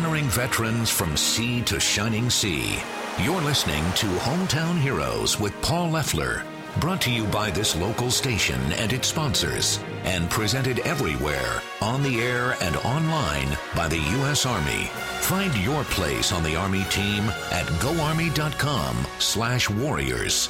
honoring veterans from sea to shining sea. You're listening to Hometown Heroes with Paul Leffler, brought to you by this local station and its sponsors, and presented everywhere, on the air and online by the U.S. Army. Find your place on the Army team at goarmy.com/warriors.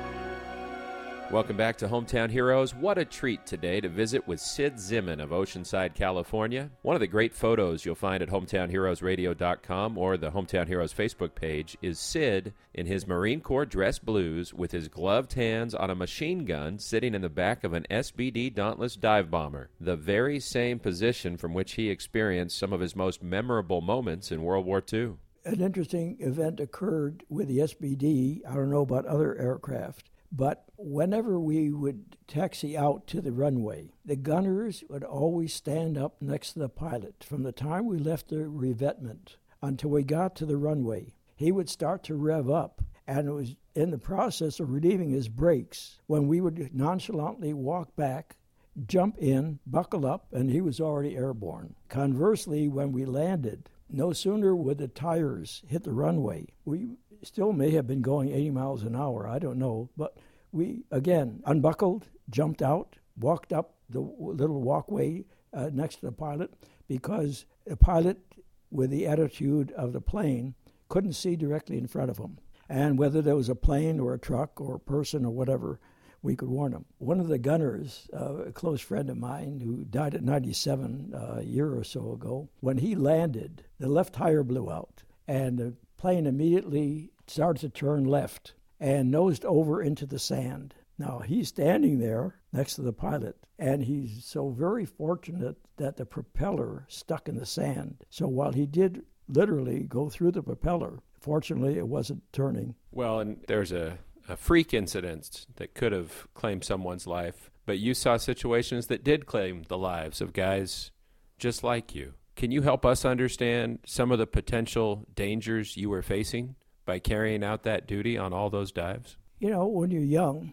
Welcome back to Hometown Heroes. What a treat today to visit with Sid Zimmon of Oceanside, California. One of the great photos you'll find at hometownheroesradio.com or the Hometown Heroes Facebook page is Sid in his Marine Corps dress blues with his gloved hands on a machine gun sitting in the back of an SBD Dauntless dive bomber, the very same position from which he experienced some of his most memorable moments in World War II. An interesting event occurred with the SBD. I don't know about other aircraft. But whenever we would taxi out to the runway, the gunners would always stand up next to the pilot. From the time we left the revetment until we got to the runway, he would start to rev up, and it was in the process of relieving his brakes when we would nonchalantly walk back, jump in, buckle up, and he was already airborne. Conversely, when we landed, no sooner would the tires hit the runway, we still may have been going 80 miles an hour, I don't know, but we, again, unbuckled, jumped out, walked up the little walkway next to the pilot, because the pilot, with the attitude of the plane, couldn't see directly in front of him. And whether there was a plane or a truck or a person or whatever, we could warn him. One of the gunners, a close friend of mine who died at 97 a year or so ago, when he landed, the left tire blew out, and the plane immediately started to turn left and nosed over into the sand. Now, he's standing there next to the pilot, and he's so very fortunate that the propeller stuck in the sand. So while he did literally go through the propeller, fortunately it wasn't turning. Well, and there's a freak incident that could have claimed someone's life, but you saw situations that did claim the lives of guys just like you. Can you help us understand some of the potential dangers you were facing by carrying out that duty on all those dives? You know, when you're young,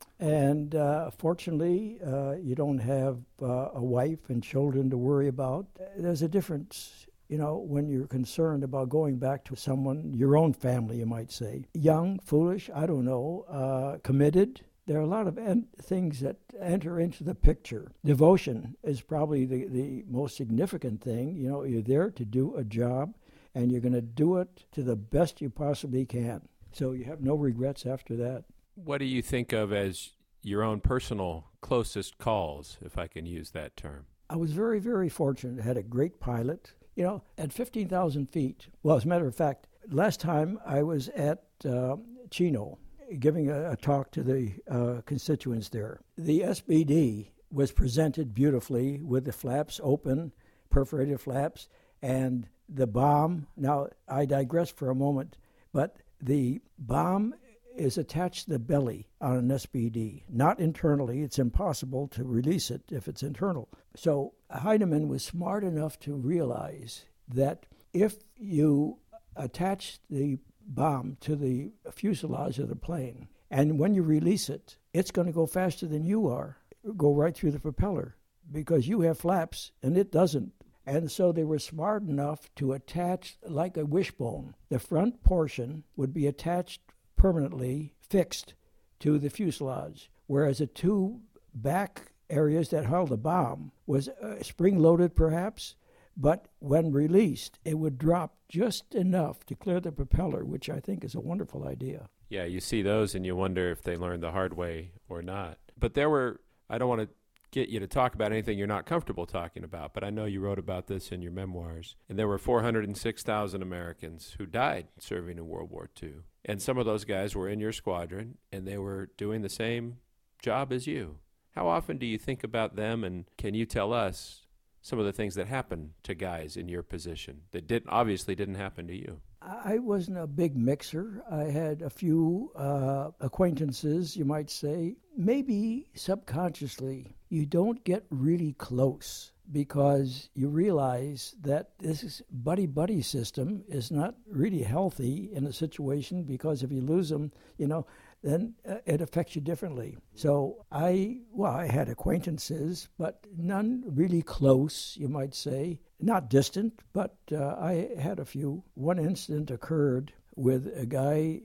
and fortunately you don't have a wife and children to worry about, there's a difference, you know, when you're concerned about going back to someone, your own family, you might say. Young, foolish, I don't know, committed. There are a lot of things that enter into the picture. Devotion is probably the most significant thing. You know, you're there to do a job, and you're going to do it to the best you possibly can. So you have no regrets after that. What do you think of as your own personal closest calls, if I can use that term? I was very, very fortunate. I had a great pilot. You know, at 15,000 feet, well, as a matter of fact, last time I was at Chino, giving a talk to the constituents there. The SBD was presented beautifully with the flaps open, perforated flaps, and the bomb. Now, I digress for a moment, but the bomb is attached to the belly on an SBD, not internally. It's impossible to release it if it's internal. So Heinemann was smart enough to realize that if you attach the bomb to the fuselage of the plane, and when you release it, it's going to go faster than you are, go right through the propeller, because you have flaps and it doesn't. And so they were smart enough to attach, like a wishbone, the front portion would be attached permanently, fixed to the fuselage, whereas the two back areas that held the bomb was spring-loaded perhaps, but when released, it would drop just enough to clear the propeller, which I think is a wonderful idea. Yeah, you see those and you wonder if they learned the hard way or not. But there were, I don't want to get you to talk about anything you're not comfortable talking about, but I know you wrote about this in your memoirs. And there were 406,000 Americans who died serving in World War II. And some of those guys were in your squadron, and they were doing the same job as you. How often do you think about them, and can you tell us some of the things that happened to guys in your position that obviously didn't happen to you? I wasn't a big mixer. I had a few acquaintances, you might say. Maybe subconsciously, you don't get really close because you realize that this buddy-buddy system is not really healthy in a situation, because if you lose them, you know, then it affects you differently. So I had acquaintances, but none really close, you might say. Not distant, but I had a few. One incident occurred with a guy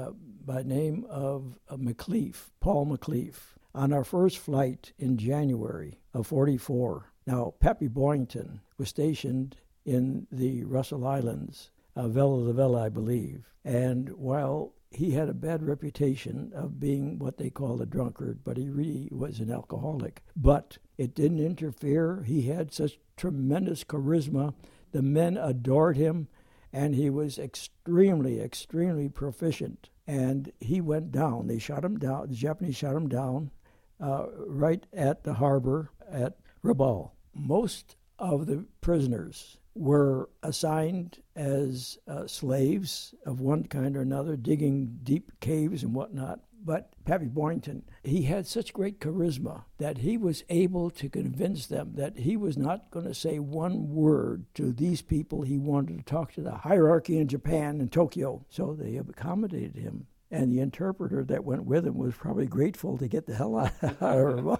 by name of McLeaf, Paul McLeaf, on our first flight in January of 44. Now, Pappy Boyington was stationed in the Russell Islands, Vella de Vella, I believe. And while he had a bad reputation of being what they call a drunkard, but he really was an alcoholic. But it didn't interfere. He had such tremendous charisma. The men adored him, and he was extremely, extremely proficient. And he went down. They shot him down. The Japanese shot him down right at the harbor at Rabaul. Most of the prisoners were assigned as slaves of one kind or another, digging deep caves and whatnot. But Pappy Boyington, he had such great charisma that he was able to convince them that he was not going to say one word to these people. He wanted to talk to the hierarchy in Japan and Tokyo. So they accommodated him. And the interpreter that went with him was probably grateful to get the hell out of her.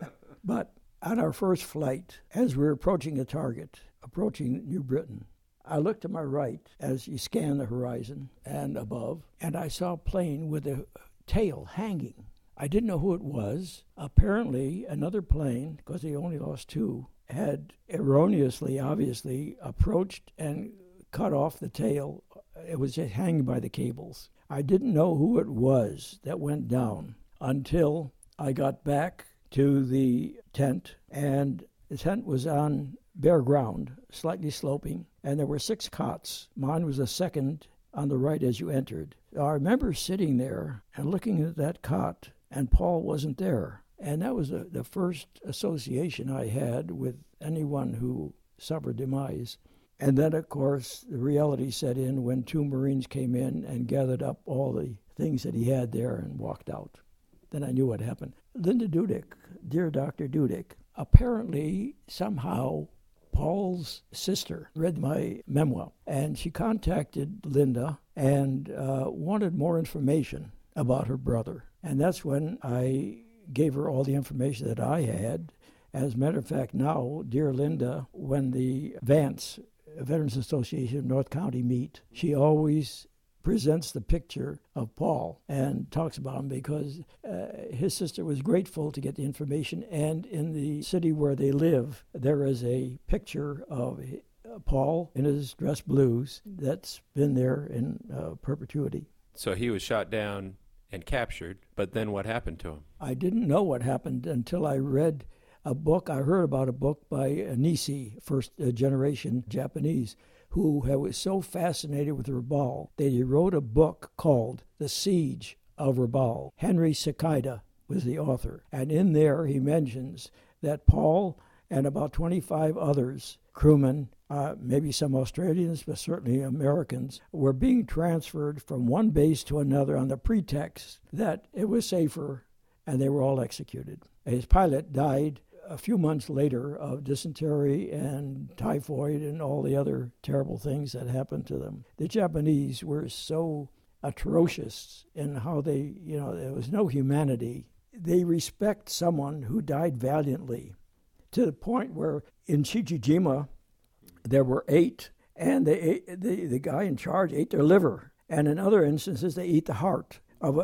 But on our first flight, as we were approaching the target, approaching New Britain, I looked to my right as you scan the horizon and above, and I saw a plane with a tail hanging. I didn't know who it was. Apparently, another plane, because they only lost two, had erroneously, obviously, approached and cut off the tail. It was just hanging by the cables. I didn't know who it was that went down until I got back to the tent, and the tent was on bare ground, slightly sloping, and there were 6 cots. Mine was the second on the right as you entered. I remember sitting there and looking at that cot, and Paul wasn't there. And that was the first association I had with anyone who suffered demise. And then, of course, the reality set in when 2 Marines came in and gathered up all the things that he had there and walked out. Then I knew what happened. Linda Dudick, dear Dr. Dudick, apparently somehow Paul's sister read my memoir, and she contacted Linda and wanted more information about her brother. And that's when I gave her all the information that I had. As a matter of fact, now, dear Linda, when the Vance Veterans Association of North County meet, she always presents the picture of Paul and talks about him because his sister was grateful to get the information. And in the city where they live, there is a picture of Paul in his dress blues that's been there in perpetuity. So he was shot down and captured, but then what happened to him? I didn't know what happened until I read a book. I heard about a book by Nisi, first generation Japanese, who was so fascinated with Rabaul that he wrote a book called The Siege of Rabaul. Henry Cicada was the author. And in there he mentions that Paul and about 25 others, crewmen, maybe some Australians, but certainly Americans, were being transferred from one base to another on the pretext that it was safer, and they were all executed. His pilot died a few months later of dysentery and typhoid and all the other terrible things that happened to them. The Japanese were so atrocious in how they, there was no humanity. They respect someone who died valiantly to the point where in Chichijima there were 8, and the guy in charge ate their liver. And in other instances, they ate the heart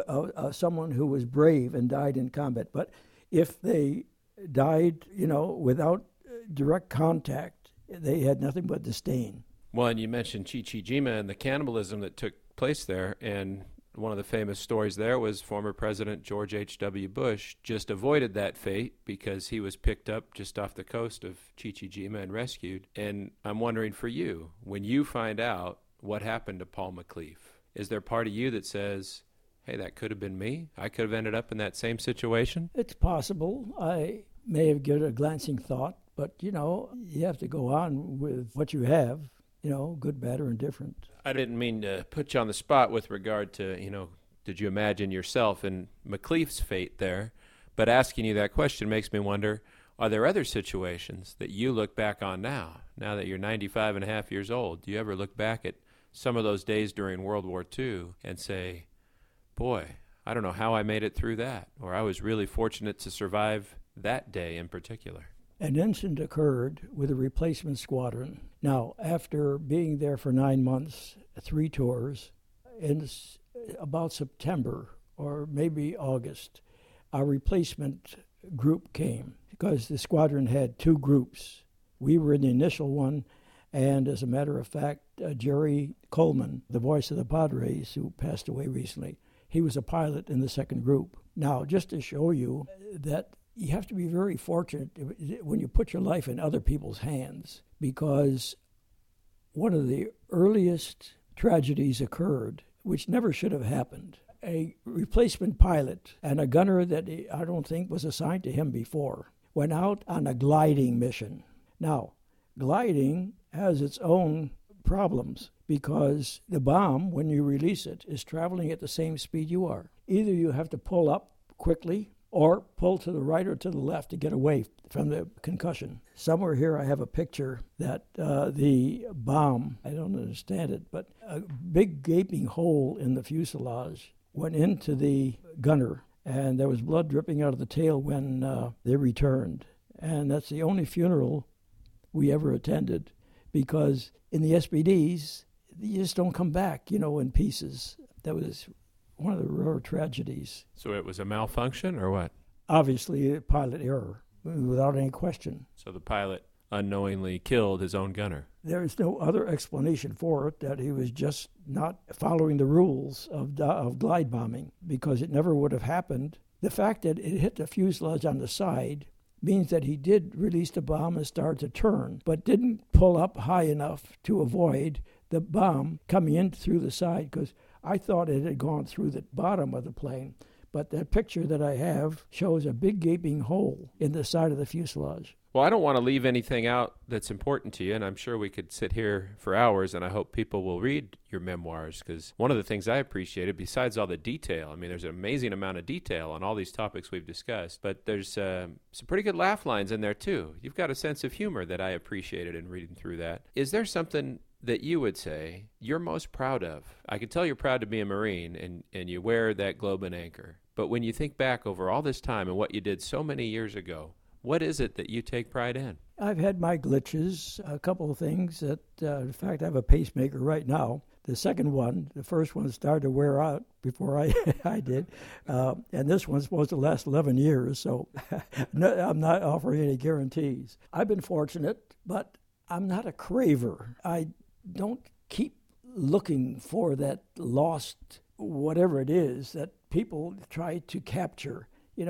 of someone who was brave and died in combat. But if they died, without direct contact, they had nothing but disdain. Well, and you mentioned Chichijima and the cannibalism that took place there, and one of the famous stories there was former President George H.W. Bush just avoided that fate because he was picked up just off the coast of Chichijima and rescued. And I'm wondering for you, when you find out what happened to Paul McLeaf, is there part of you that says, hey, that could have been me? I could have ended up in that same situation? It's possible. I may have given a glancing thought, but, you have to go on with what you have, good, bad, or indifferent. I didn't mean to put you on the spot with regard to, did you imagine yourself in McLeaf's fate there? But asking you that question makes me wonder, are there other situations that you look back on now that you're 95 and a half years old? Do you ever look back at some of those days during World War II and say, boy, I don't know how I made it through that, or I was really fortunate to survive that day in particular. An incident occurred with a replacement squadron. Now, after being there for 9 months, 3 tours, in about September or maybe August, our replacement group came because the squadron had 2 groups. We were in the initial one, and as a matter of fact, Jerry Coleman, the voice of the Padres, who passed away recently, he was a pilot in the second group. Now, just to show you that you have to be very fortunate when you put your life in other people's hands, because one of the earliest tragedies occurred, which never should have happened. A replacement pilot and a gunner that I don't think was assigned to him before went out on a gliding mission. Now, gliding has its own problems because the bomb, when you release it, is traveling at the same speed you are. Either you have to pull up quickly or pull to the right or to the left to get away from the concussion. Somewhere here I have a picture that the bomb, I don't understand it, but a big gaping hole in the fuselage went into the gunner, and there was blood dripping out of the tail when they returned. And that's the only funeral we ever attended, because in the SBDs, you just don't come back, in pieces. That was one of the rare tragedies. So it was a malfunction or what? Obviously, a pilot error, without any question. So the pilot unknowingly killed his own gunner. There is no other explanation for it, that he was just not following the rules of glide bombing, because it never would have happened. The fact that it hit the fuselage on the side means that he did release the bomb and start to turn, but didn't pull up high enough to avoid the bomb coming in through the side, because I thought it had gone through the bottom of the plane. But that picture that I have shows a big gaping hole in the side of the fuselage. Well, I don't want to leave anything out that's important to you, and I'm sure we could sit here for hours, and I hope people will read your memoirs, because one of the things I appreciated, besides all the detail, there's an amazing amount of detail on all these topics we've discussed, but there's some pretty good laugh lines in there, too. You've got a sense of humor that I appreciated in reading through that. Is there something that you would say you're most proud of? I can tell you're proud to be a Marine, and you wear that globe and anchor, but when you think back over all this time and what you did so many years ago, what is it that you take pride in? I've had my glitches, a couple of things that, in fact, I have a pacemaker right now. The second one, the first one started to wear out before I did. And this one's supposed to last 11 years, so I'm not offering any guarantees. I've been fortunate, but I'm not a craver. I don't keep looking for that lost whatever it is that people try to capture.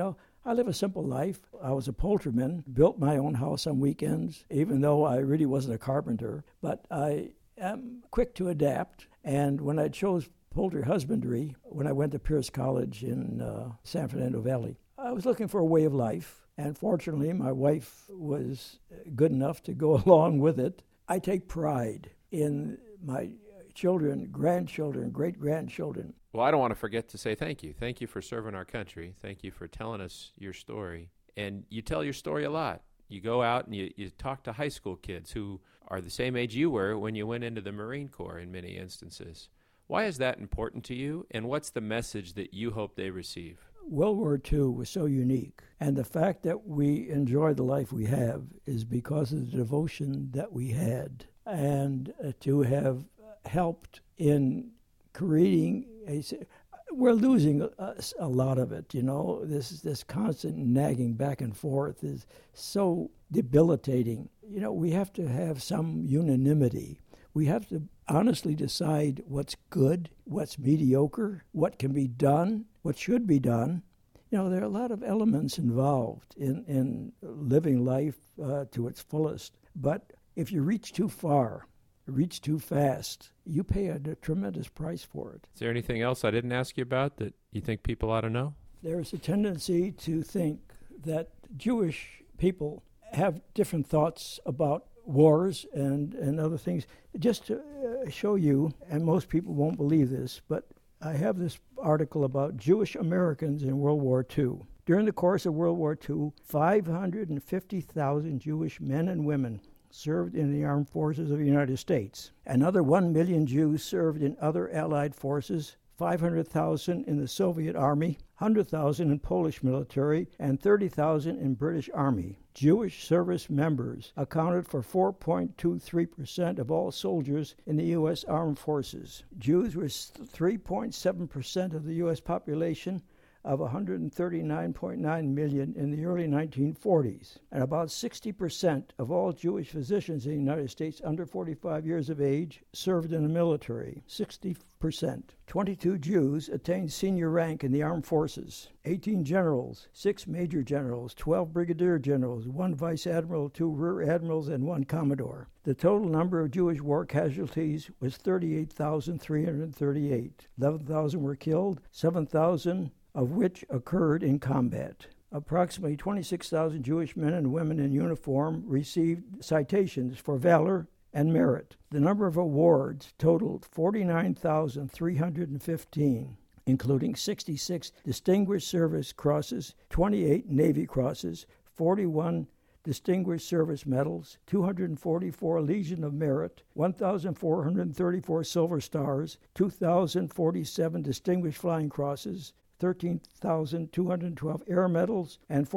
I live a simple life. I was a poultryman, built my own house on weekends, even though I really wasn't a carpenter. But I am quick to adapt. And when I chose poultry husbandry, when I went to Pierce College in San Fernando Valley, I was looking for a way of life. And fortunately, my wife was good enough to go along with it. I take pride in my children, grandchildren, great-grandchildren. Well, I don't want to forget to say thank you. Thank you for serving our country. Thank you for telling us your story. And you tell your story a lot. You go out and you talk to high school kids who are the same age you were when you went into the Marine Corps in many instances. Why is that important to you, and what's the message that you hope they receive? World War II was so unique, and the fact that we enjoy the life we have is because of the devotion that we had, and to have helped in creating we're losing a lot of it, This constant nagging back and forth is so debilitating. We have to have some unanimity. We have to honestly decide what's good, what's mediocre, what can be done, what should be done. There are a lot of elements involved in living life to its fullest. But if you reach too far, reach too fast, you pay a tremendous price for it. Is there anything else I didn't ask you about that you think people ought to know? There's a tendency to think that Jewish people have different thoughts about wars and other things. Just to show you, and most people won't believe this, but I have this article about Jewish Americans in World War II. During the course of World War II, 550,000 Jewish men and women served in the armed forces of the United States. Another 1 million Jews served in other Allied forces 500,000 in the Soviet Army, 100,000 in Polish military, and 30,000 in British Army. Jewish service members accounted for 4.23% of all soldiers in the U.S. Armed Forces. Jews were 3.7% of the U.S. population of 139.9 million in the early 1940s, and about 60% of all Jewish physicians in the United States under 45 years of age served in the military. 60%. 22 Jews attained senior rank in the armed forces. 18 generals, 6 major generals, 12 brigadier generals, 1 vice admiral, 2 rear admirals, and 1 commodore. The total number of Jewish war casualties was 38,338. 11,000 were killed, 7,000 of which occurred in combat. Approximately 26,000 Jewish men and women in uniform received citations for valor and merit. The number of awards totaled 49,315, including 66 Distinguished Service Crosses, 28 Navy Crosses, 41 Distinguished Service Medals, 244 Legion of Merit, 1,434 Silver Stars, 2,047 Distinguished Flying Crosses, 13,212 Air Medals, and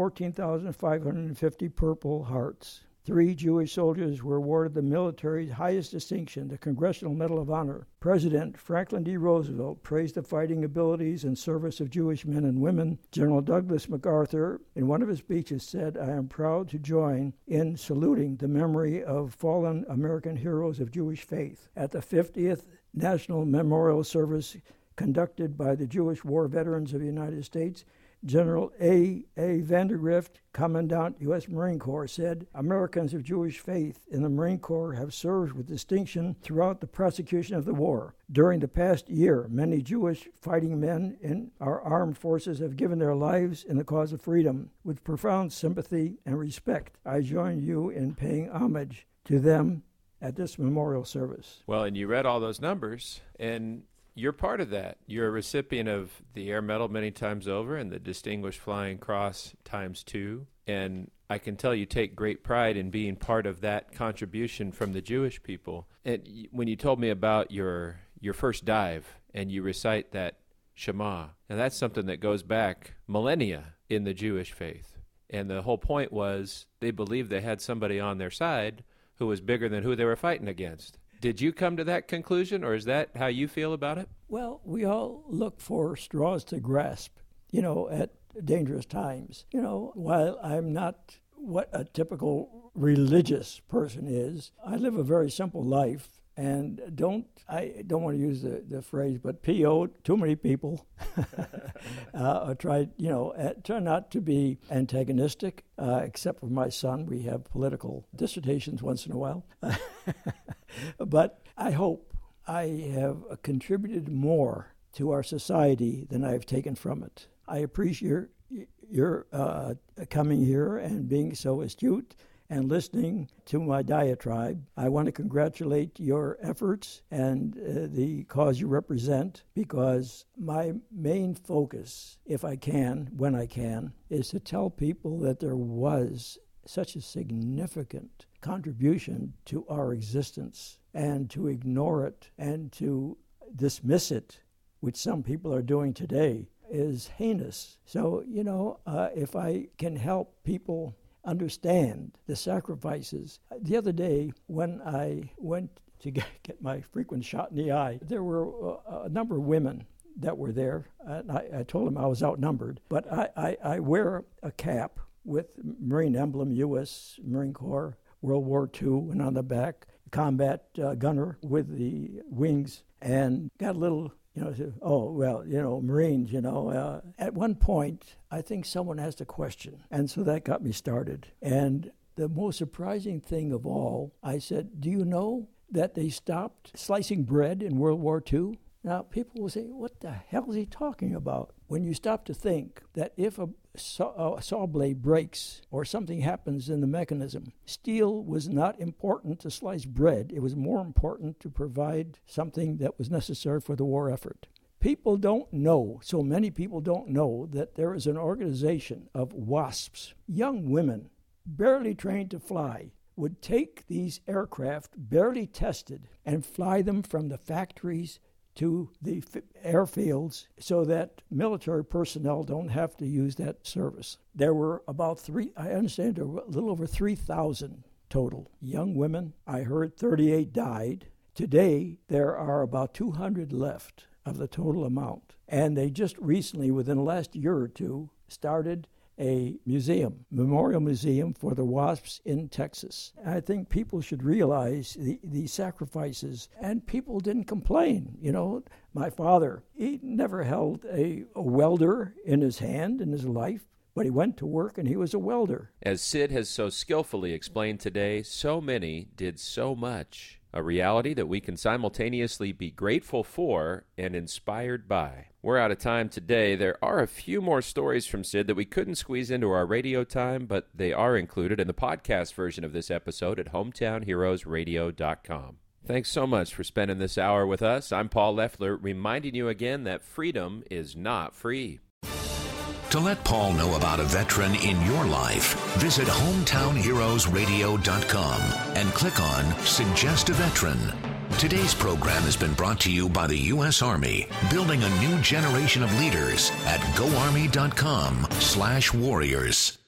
14,550 Purple Hearts. 3 Jewish soldiers were awarded the military's highest distinction, the Congressional Medal of Honor. President Franklin D. Roosevelt praised the fighting abilities and service of Jewish men and women. General Douglas MacArthur, in one of his speeches, said, "I am proud to join in saluting the memory of fallen American heroes of Jewish faith." At the 50th National Memorial Service conducted by the Jewish War Veterans of the United States, General A. Vandergrift, Commandant U.S. Marine Corps, said, "Americans of Jewish faith in the Marine Corps have served with distinction throughout the prosecution of the war. During the past year, many Jewish fighting men in our armed forces have given their lives in the cause of freedom. With profound sympathy and respect, I join you in paying homage to them at this memorial service." Well, and you read all those numbers, and you're part of that. You're a recipient of the Air Medal many times over and the Distinguished Flying Cross ×2. And I can tell you take great pride in being part of that contribution from the Jewish people. And when you told me about your first dive and you recite that Shema, and that's something that goes back millennia in the Jewish faith. And the whole point was they believed they had somebody on their side who was bigger than who they were fighting against. Did you come to that conclusion, or is that how you feel about it? Well, we all look for straws to grasp, at dangerous times. While I'm not what a typical religious person is, I live a very simple life. And I don't want to use the phrase, but P.O., too many people. Try not to be antagonistic, except for my son. We have political dissertations once in a while. But I hope I have contributed more to our society than I've taken from it. I appreciate your coming here and being so astute and listening to my diatribe. I want to congratulate your efforts and the cause you represent, because my main focus, if I can, when I can, is to tell people that there was such a significant contribution to our existence, and to ignore it and to dismiss it, which some people are doing today, is heinous. So, if I can help people understand the sacrifices. The other day, when I went to get my frequent shot in the eye, there were a number of women that were there. And I told them I was outnumbered, but I wear a cap with Marine emblem, U.S. Marine Corps, World War II, and on the back, combat gunner with the wings, and got a little, Marines, At one point, I think someone asked a question, and so that got me started. And the most surprising thing of all, I said, "Do you know that they stopped slicing bread in World War II?" Now, people will say, "What the hell is he talking about?" When you stop to think that if a saw blade breaks or something happens in the mechanism, steel was not important to slice bread. It was more important to provide something that was necessary for the war effort. People don't know, so many people don't know, that there is an organization of WASPs, young women, barely trained to fly, would take these aircraft, barely tested, and fly them from the factories to the airfields so that military personnel don't have to use that service. There were about a little over 3,000 total young women. I heard 38 died. Today, there are about 200 left of the total amount. And they just recently, within the last year or two, started a museum, memorial museum for the WASPs in Texas. I think people should realize the sacrifices, and people didn't complain. You know, my father, he never held a welder in his hand in his life, but he went to work and he was a welder. As Sid has so skillfully explained today, so many did so much. A reality that we can simultaneously be grateful for and inspired by. We're out of time today. There are a few more stories from Sid that we couldn't squeeze into our radio time, but they are included in the podcast version of this episode at hometownheroesradio.com. Thanks so much for spending this hour with us. I'm Paul Leffler, reminding you again that freedom is not free. To let Paul know about a veteran in your life, visit hometownheroesradio.com and click on Suggest a Veteran. Today's program has been brought to you by the U.S. Army, building a new generation of leaders at goarmy.com/warriors.